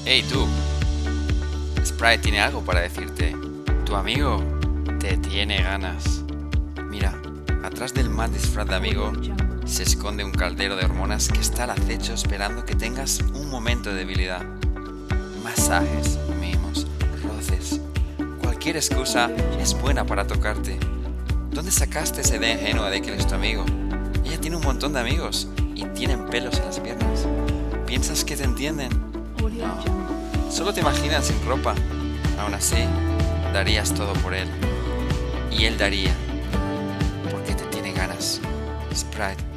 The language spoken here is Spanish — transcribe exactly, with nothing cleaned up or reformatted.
Hey tú, Sprite tiene algo para decirte. Tu amigo te tiene ganas. Mira, atrás del mal disfraz de amigo se esconde un caldero de hormonas que está al acecho esperando que tengas un momento de debilidad. Masajes, mimos, roces. Cualquier excusa es buena para tocarte. ¿Dónde sacaste esa idea ingenua de que él es tu amigo? Ella tiene un montón de amigos y tienen pelos en las piernas. ¿Piensas que te entienden? No. Solo te imaginas sin ropa. Aún así, darías todo por él. Y él daría. Porque te tiene ganas. Sprite.